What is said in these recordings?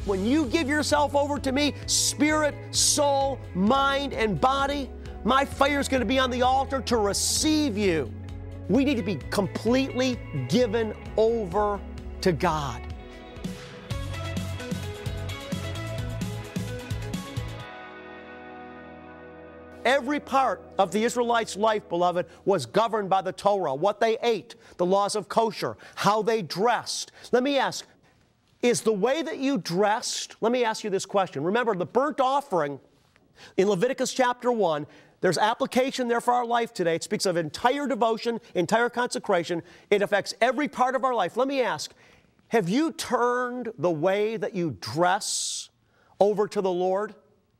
when you give yourself over to me, spirit, soul, mind, and body, my fire is going to be on the altar to receive you. We need to be completely given over to God. Every part of the Israelites' life, beloved, was governed by the Torah, what they ate, the laws of kosher, how they dressed. Let me ask, is the way that you dressed, let me ask you this question. Remember, the burnt offering in Leviticus chapter 1, there's application there for our life today. It speaks of entire devotion, entire consecration. It affects every part of our life. Let me ask, have you turned the way that you dress over to the Lord?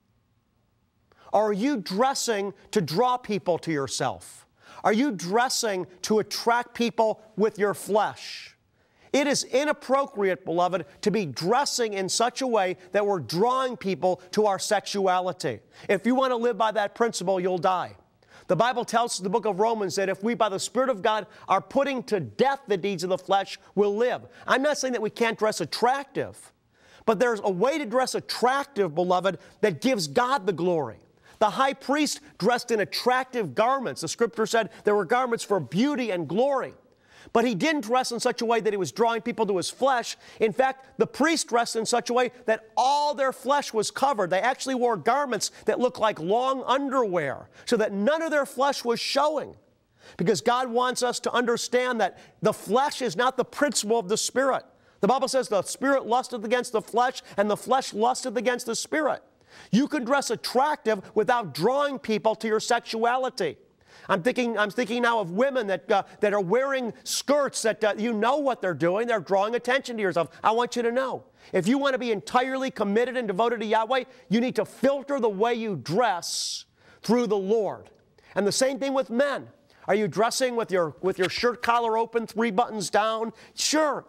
Or are you dressing to draw people to yourself? Are you dressing to attract people with your flesh? It is inappropriate, beloved, to be dressing in such a way that we're drawing people to our sexuality. If you want to live by that principle, you'll die. The Bible tells us in the book of Romans that if we, by the Spirit of God, are putting to death the deeds of the flesh, we'll live. I'm not saying that we can't dress attractive, but there's a way to dress attractive, beloved, that gives God the glory. The high priest dressed in attractive garments. The Scripture said there were garments for beauty and glory. But he didn't dress in such a way that he was drawing people to his flesh. In fact, the priest dressed in such a way that all their flesh was covered. They actually wore garments that looked like long underwear so that none of their flesh was showing. Because God wants us to understand that the flesh is not the principle of the Spirit. The Bible says the Spirit lusteth against the flesh and the flesh lusteth against the Spirit. You can dress attractive without drawing people to your sexuality. I'm thinking now of women that are wearing skirts that you know what they're doing. They're drawing attention to yourself. I want you to know, if you want to be entirely committed and devoted to Yahweh, you need to filter the way you dress through the Lord. And the same thing with men. Are you dressing with your shirt collar open, 3 buttons down? Sure,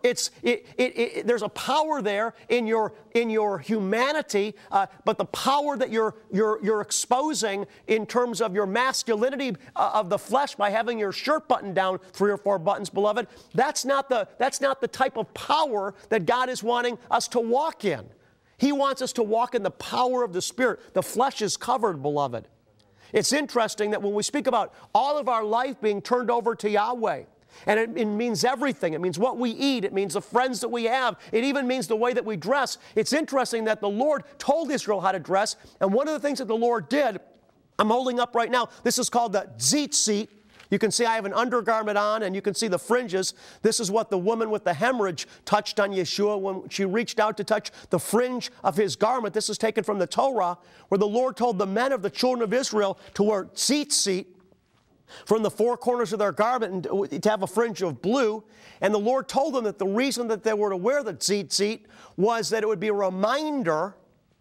there's a power there in your humanity, but the power that you're exposing in terms of your masculinity of the flesh by having your shirt buttoned down 3 or 4 buttons, beloved, that's not the type of power that God is wanting us to walk in. He wants us to walk in the power of the Spirit. The flesh is covered, beloved. It's interesting that when we speak about all of our life being turned over to Yahweh, and it means everything. It means what we eat. It means the friends that we have. It even means the way that we dress. It's interesting that the Lord told Israel how to dress, and one of the things that the Lord did, I'm holding up right now, this is called the tzitzit. You can see I have an undergarment on, and you can see the fringes. This is what the woman with the hemorrhage touched on Yeshua when she reached out to touch the fringe of his garment. This is taken from the Torah, where the Lord told the men of the children of Israel to wear tzitzit from the 4 corners of their garment and to have a fringe of blue. And the Lord told them that the reason that they were to wear the tzitzit was that it would be a reminder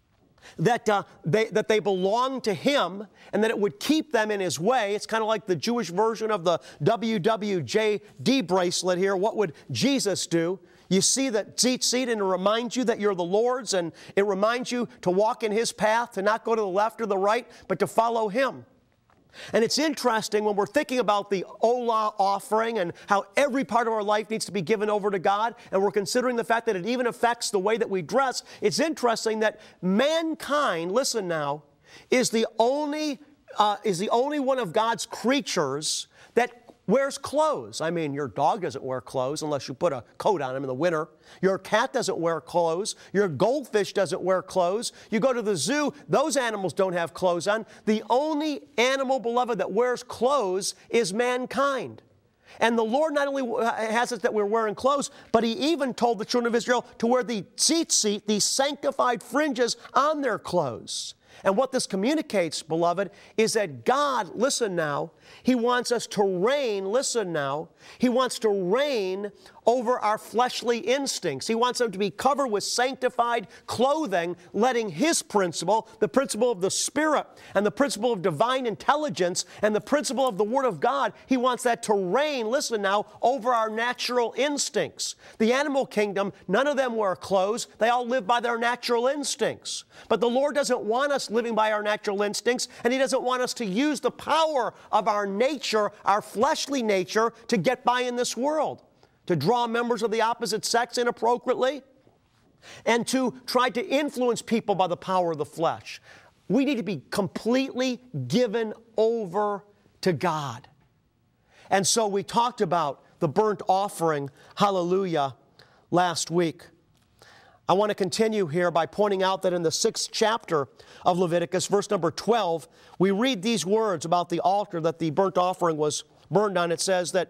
that they belonged to Him and that it would keep them in His way. It's kind of like the Jewish version of the WWJD bracelet here. What would Jesus do? You see that tzitzit, and it reminds you that you're the Lord's, and it reminds you to walk in His path, to not go to the left or the right, but to follow Him. And it's interesting when we're thinking about the Olah offering and how every part of our life needs to be given over to God, and we're considering the fact that it even affects the way that we dress. It's interesting that mankind, listen now, is the only one of God's creatures that wears clothes. I mean, your dog doesn't wear clothes unless you put a coat on him in the winter. Your cat doesn't wear clothes. Your goldfish doesn't wear clothes. You go to the zoo, those animals don't have clothes on. The only animal, beloved, that wears clothes is mankind. And the Lord not only has it that we're wearing clothes, but He even told the children of Israel to wear the tzitzit, these sanctified fringes on their clothes. And what this communicates, beloved, is that God, listen now, He wants us to reign, listen now, He wants to reign over our fleshly instincts. He wants them to be covered with sanctified clothing, letting His principle, the principle of the Spirit, and the principle of divine intelligence, and the principle of the Word of God, He wants that to reign, listen now, over our natural instincts. The animal kingdom, none of them wear clothes. They all live by their natural instincts. But the Lord doesn't want us living by our natural instincts, and He doesn't want us to use the power of our nature, our fleshly nature, to get by in this world, to draw members of the opposite sex inappropriately. and to try to influence people by the power of the flesh. We need to be completely given over to God. And so we talked about the burnt offering, hallelujah, last week. I want to continue here by pointing out that in the 6th chapter of Leviticus, verse number 12, we read these words about the altar that the burnt offering was burned on. It says that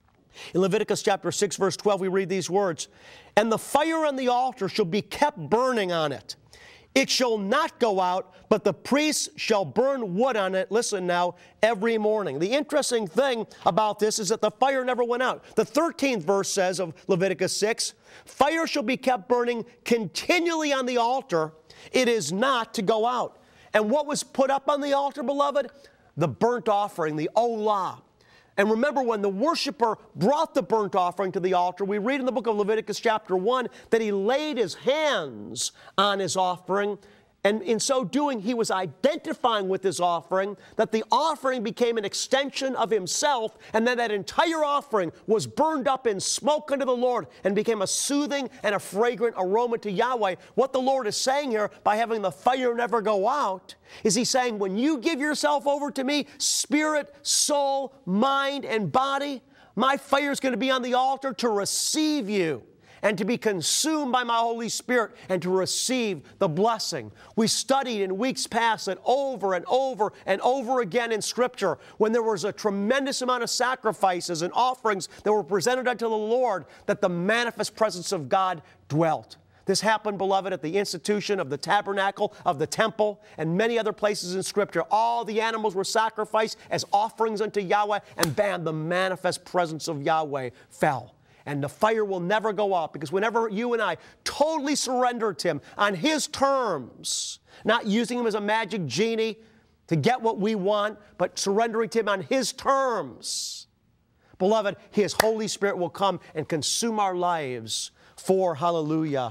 in Leviticus chapter 6, verse 12, we read these words, "And the fire on the altar shall be kept burning on it. It shall not go out, but the priests shall burn wood on it," listen now, "every morning." The interesting thing about this is that the fire never went out. The 13th verse says of Leviticus 6, "Fire shall be kept burning continually on the altar. It is not to go out." And what was put up on the altar, beloved? The burnt offering, the olah. And remember, when the worshiper brought the burnt offering to the altar, we read in the book of Leviticus chapter 1 that he laid his hands on his offering, and in so doing, he was identifying with his offering, that the offering became an extension of himself, and then that entire offering was burned up in smoke unto the Lord and became a soothing and a fragrant aroma to Yahweh. What the Lord is saying here by having the fire never go out is he's saying, when you give yourself over to me, spirit, soul, mind, and body, my fire is going to be on the altar to receive you and to be consumed by my Holy Spirit and to receive the blessing. We studied in weeks past that over and over and over again in Scripture, when there was a tremendous amount of sacrifices and offerings that were presented unto the Lord, that the manifest presence of God dwelt. This happened, beloved, at the institution of the tabernacle, of the temple, and many other places in Scripture. All the animals were sacrificed as offerings unto Yahweh, and bam, the manifest presence of Yahweh fell. And the fire will never go out, because whenever you and I totally surrender to Him on His terms, not using Him as a magic genie to get what we want, but surrendering to Him on His terms, beloved, His Holy Spirit will come and consume our lives for, hallelujah,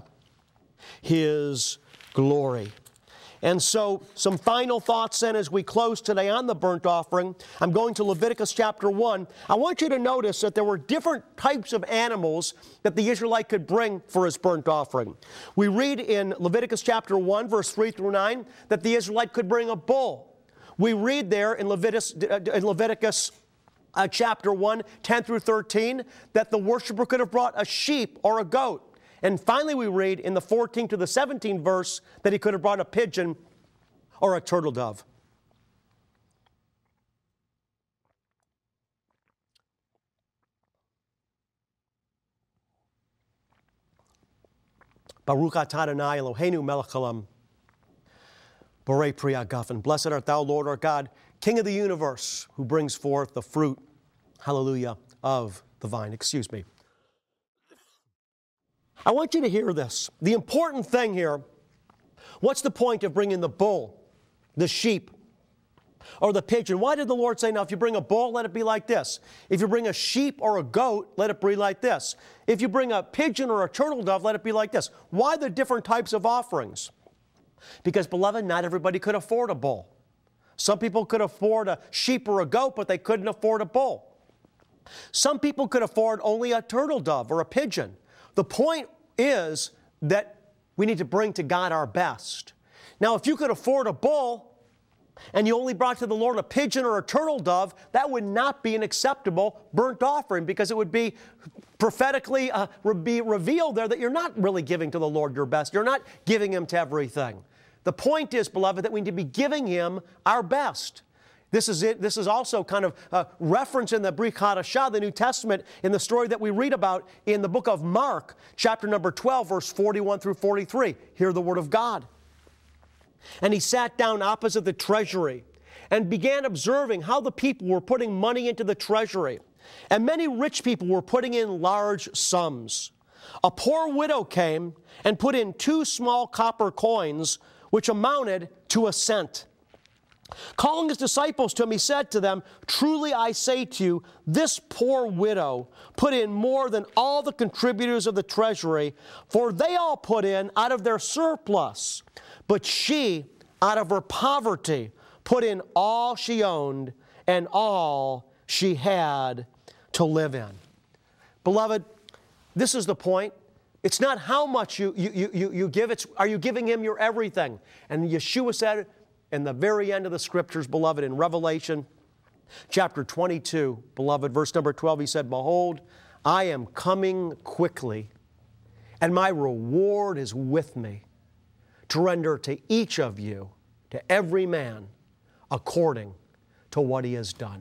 His glory. And so, some final thoughts then as we close today on the burnt offering. I'm going to Leviticus chapter 1. I want you to notice that there were different types of animals that the Israelite could bring for his burnt offering. We read in Leviticus chapter 1, verse 3 through 9, that the Israelite could bring a bull. We read there in Leviticus chapter 1, 10 through 13, that the worshiper could have brought a sheep or a goat. And finally, we read in the 14th to the 17th verse that he could have brought a pigeon or a turtle dove. Baruch atah Adonai Eloheinu melech haolam, borei pri hagafen. Blessed art thou, Lord our God, King of the universe, who brings forth the fruit, hallelujah, of the vine. Excuse me. I want you to hear this. The important thing here, what's the point of bringing the bull, the sheep, or the pigeon? Why did the Lord say, now, if you bring a bull, let it be like this. If you bring a sheep or a goat, let it be like this. If you bring a pigeon or a turtle dove, let it be like this. Why the different types of offerings? Because, beloved, not everybody could afford a bull. Some people could afford a sheep or a goat, but they couldn't afford a bull. Some people could afford only a turtle dove or a pigeon. The point is that we need to bring to God our best. Now, if you could afford a bull and you only brought to the Lord a pigeon or a turtle dove, that would not be an acceptable burnt offering, because it would be prophetically be revealed there that you're not really giving to the Lord your best. You're not giving Him to everything. The point is, beloved, that we need to be giving Him our best. This is it. This is also kind of a reference in the Brit Hadashah, the New Testament, in the story that we read about in the book of Mark, chapter number 12, verse 41 through 43. Hear the word of God. And he sat down opposite the treasury and began observing how the people were putting money into the treasury. And many rich people were putting in large sums. A poor widow came and put in 2 small copper coins, which amounted to a cent. Calling his disciples to him, he said to them, "Truly I say to you, this poor widow put in more than all the contributors of the treasury, for they all put in out of their surplus. But she, out of her poverty, put in all she owned and all she had to live in." Beloved, this is the point, It's not how much you give, it's are you giving Him your everything? And Yeshua said in the very end of the Scriptures, beloved, in Revelation chapter 22, beloved, verse number 12, He said, "Behold, I am coming quickly, and my reward is with me, to render to each of you, to every man, according to what he has done."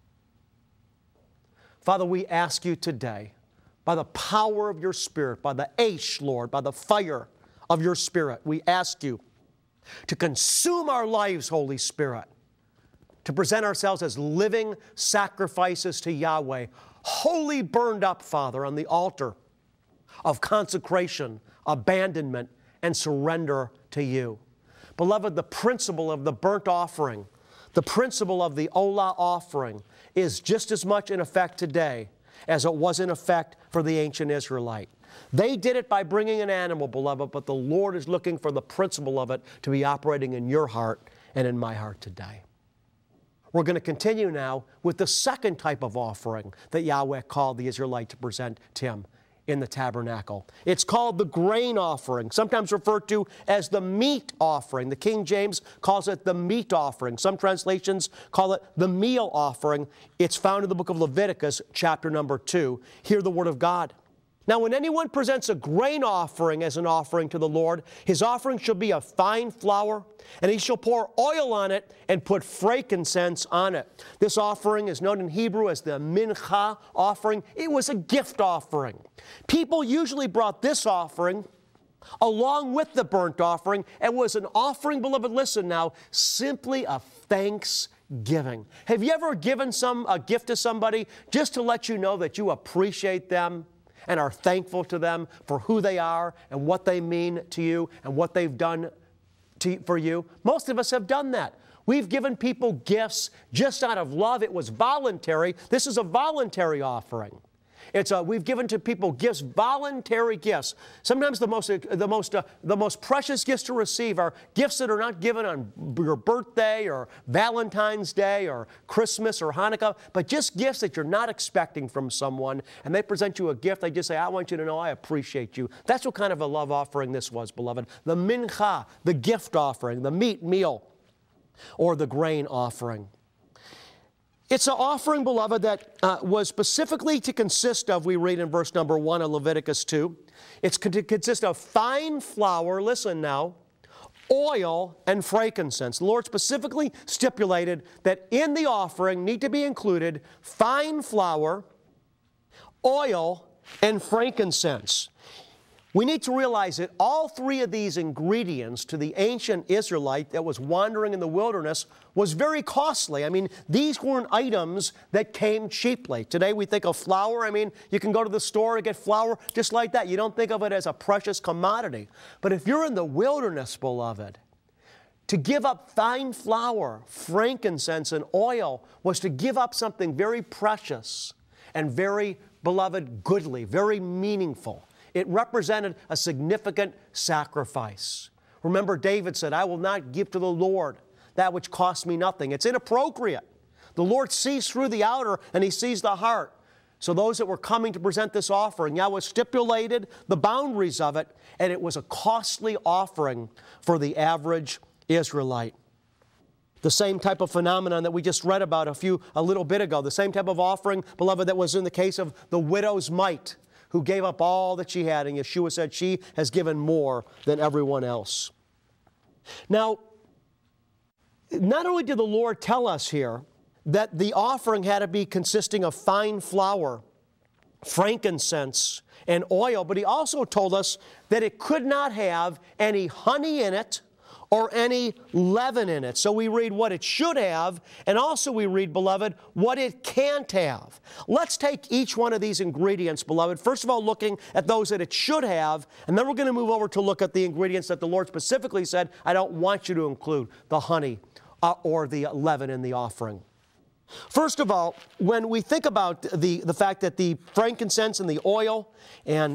Father, we ask You today, by the power of Your Spirit, by the Aish, Lord, by the fire of Your Spirit, we ask You to consume our lives, Holy Spirit, to present ourselves as living sacrifices to Yahweh, wholly burned up, Father, on the altar of consecration, abandonment, and surrender to You. Beloved, the principle of the burnt offering, the principle of the Olah offering, is just as much in effect today as it was in effect for the ancient Israelite. They did it by bringing an animal, beloved, but the Lord is looking for the principle of it to be operating in your heart and in my heart today. We're going to continue now with the second type of offering that Yahweh called the Israelite to present to Him in the tabernacle. It's called the grain offering, sometimes referred to as the meat offering. The King James calls it the meat offering. Some translations call it the meal offering. It's found in the book of Leviticus, chapter number 2. Hear the word of God. "Now, when anyone presents a grain offering as an offering to the Lord, his offering shall be of fine flour, and he shall pour oil on it and put frankincense on it." This offering is known in Hebrew as the mincha offering. It was a gift offering. People usually brought this offering along with the burnt offering. It was an offering, beloved, listen now, simply of thanksgiving. Have you ever given a gift to somebody just to let you know that you appreciate them and are thankful to them for who they are and what they mean to you and what they've done for you? Most of us have done that. We've given people gifts just out of love. It was voluntary. This is a voluntary offering. We've given to people gifts, voluntary gifts. Sometimes the most precious gifts to receive are gifts that are not given on your birthday or Valentine's Day or Christmas or Hanukkah, but just gifts that you're not expecting from someone, and they present you a gift. They just say, "I want you to know I appreciate you." That's what kind of a love offering this was, beloved. The mincha, the gift offering, the meal, or the grain offering. It's an offering, beloved, that was specifically to consist of, we read in verse number 1 of Leviticus 2, it's to consist of fine flour, listen now, oil, and frankincense. The Lord specifically stipulated that in the offering need to be included fine flour, oil, and frankincense. We need to realize that all three of these ingredients to the ancient Israelite that was wandering in the wilderness was very costly. I mean, these weren't items that came cheaply. Today we think of flour. I mean, you can go to the store and get flour just like that. You don't think of it as a precious commodity. But if you're in the wilderness, beloved, to give up fine flour, frankincense, and oil was to give up something very precious and very, beloved, goodly, very meaningful. It represented a significant sacrifice. Remember, David said, "I will not give to the Lord that which costs me nothing." It's inappropriate. The Lord sees through the outer and He sees the heart. So those that were coming to present this offering, Yahweh stipulated the boundaries of it, and it was a costly offering for the average Israelite. The same type of phenomenon that we just read about a little bit ago, the same type of offering, beloved, that was in the case of the widow's mite, who gave up all that she had, and Yeshua said she has given more than everyone else. Now, not only did the Lord tell us here that the offering had to be consisting of fine flour, frankincense, and oil, but He also told us that it could not have any honey in it or any leaven in it. So we read what it should have, and also we read, beloved, what it can't have. Let's take each one of these ingredients, beloved. First of all, looking at those that it should have, and then we're going to move over to look at the ingredients that the Lord specifically said, "I don't want you to include the honey or the leaven in the offering." First of all, when we think about the fact that the frankincense and the oil and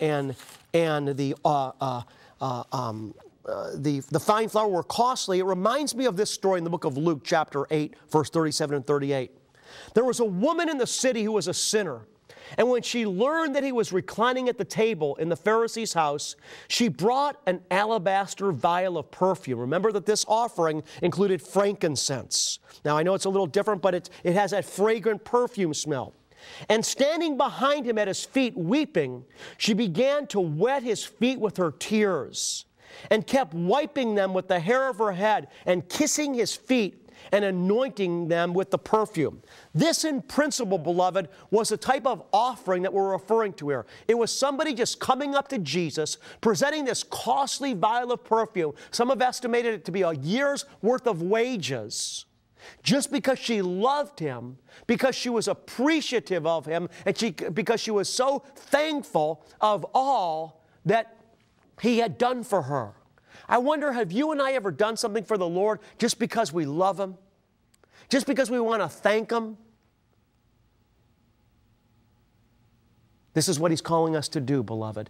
the fine flour were costly, it reminds me of this story in the book of Luke, chapter 8, verse 37 and 38. There was a woman in the city who was a sinner, And when she learned that he was reclining at the table in the Pharisee's house, she brought an alabaster vial of perfume. Remember that this offering included frankincense. Now, I know it's a little different, but it has that fragrant perfume smell. And standing behind him at his feet, weeping, she began to wet his feet with her tears and kept wiping them with the hair of her head and kissing his feet and anointing them with the perfume. This, in principle, beloved, was the type of offering that we're referring to here. It was somebody just coming up to Jesus, presenting this costly vial of perfume. Some have estimated it to be a year's worth of wages, just because she loved him, because she was appreciative of him, and because she was so thankful of all that he had done for her. I wonder, have you and I ever done something for the Lord just because we love him? Just because we want to thank him? This is what he's calling us to do, beloved,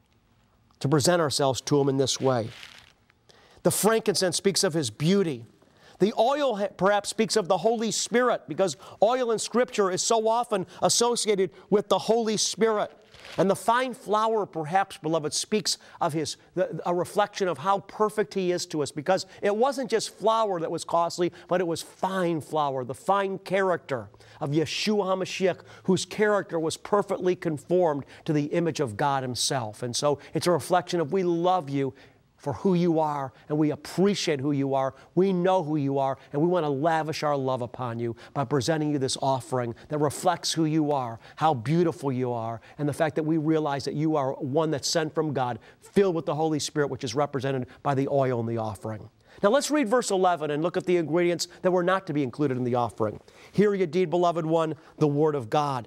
to present ourselves to him in this way. The frankincense speaks of his beauty. The oil perhaps speaks of the Holy Spirit, because oil in Scripture is so often associated with the Holy Spirit. And the fine flour, perhaps, beloved, speaks of a reflection of how perfect he is to us, because it wasn't just flour that was costly, but it was fine flour, the fine character of Yeshua HaMashiach, whose character was perfectly conformed to the image of God himself. And so it's a reflection of, we love you for who you are, and we appreciate who you are. We know who you are, and we want to lavish our love upon you by presenting you this offering that reflects who you are, how beautiful you are, and the fact that we realize that you are one that's sent from God, filled with the Holy Spirit, which is represented by the oil in the offering. Now let's read verse 11 and look at the ingredients that were not to be included in the offering. Hear ye indeed, beloved one, the word of God.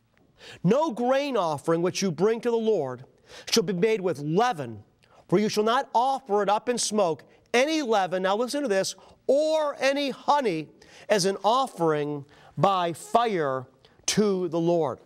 No grain offering which you bring to the Lord shall be made with leaven, for you shall not offer it up in smoke, any leaven, now listen to this, or any honey as an offering by fire to the Lord.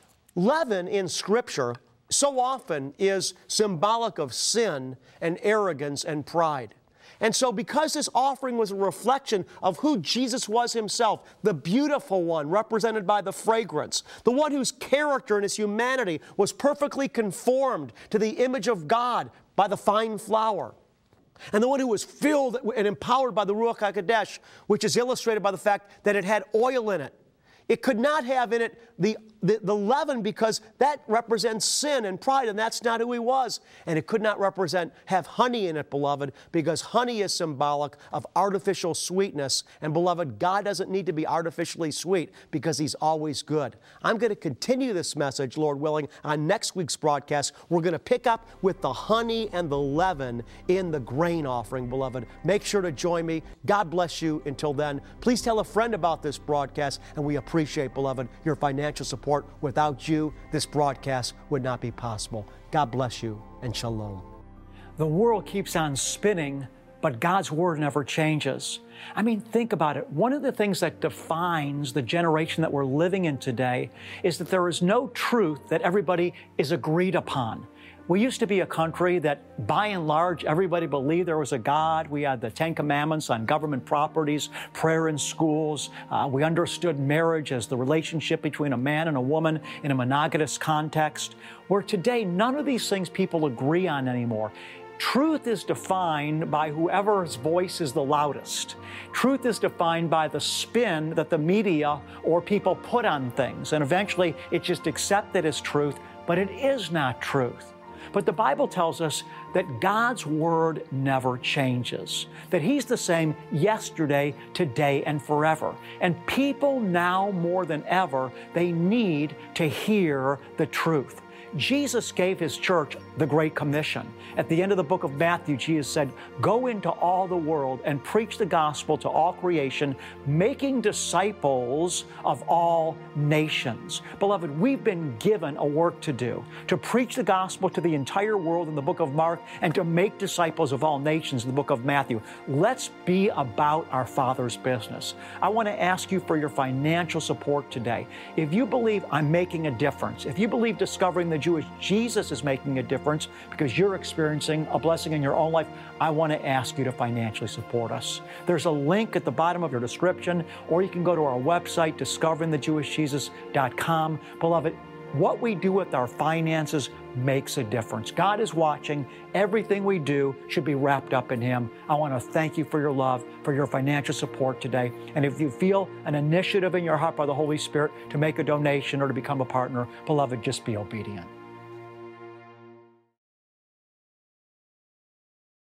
Leaven in Scripture so often is symbolic of sin and arrogance and pride. And so because this offering was a reflection of who Jesus was himself, the beautiful one represented by the fragrance, the one whose character and his humanity was perfectly conformed to the image of God by the fine flour, and the one who was filled and empowered by the Ruach HaKodesh, which is illustrated by the fact that it had oil in it. It could not have in it the leaven, because that represents sin and pride, and that's not who he was. And it could not have honey in it, beloved, because honey is symbolic of artificial sweetness. And beloved, God doesn't need to be artificially sweet, because he's always good. I'm going to continue this message, Lord willing, on next week's broadcast. We're going to pick up with the honey and the leaven in the grain offering, beloved. Make sure to join me. God bless you. Until then, please tell a friend about this broadcast, and we appreciate, beloved, your financial support. Without you, this broadcast would not be possible. God bless you, and shalom. The world keeps on spinning, but God's word never changes. I mean, think about it. One of the things that defines the generation that we're living in today is that there is no truth that everybody is agreed upon. We used to be a country that, by and large, everybody believed there was a God. We had the Ten Commandments on government properties, prayer in schools. We understood marriage as the relationship between a man and a woman in a monogamous context, where today none of these things people agree on anymore. Truth is defined by whoever's voice is the loudest. Truth is defined by the spin that the media or people put on things. And eventually it's just accepted as truth, but it is not truth. But the Bible tells us that God's word never changes, that he's the same yesterday, today, and forever. And people now more than ever, they need to hear the truth. Jesus gave his church the Great Commission. At the end of the book of Matthew, Jesus said, "Go into all the world and preach the gospel to all creation, making disciples of all nations." Beloved, we've been given a work to do, to preach the gospel to the entire world in the book of Mark and to make disciples of all nations in the book of Matthew. Let's be about our Father's business. I want to ask you for your financial support today. If you believe I'm making a difference, if you believe discovering the Jewish Jesus is making a difference because you're experiencing a blessing in your own life, I want to ask you to financially support us. There's a link at the bottom of your description, or you can go to our website, discoveringthejewishjesus.com. Beloved, what we do with our finances makes a difference. God is watching. Everything we do should be wrapped up in Him. I want to thank you for your love, for your financial support today. And if you feel an initiative in your heart by the Holy Spirit to make a donation or to become a partner, beloved, just be obedient.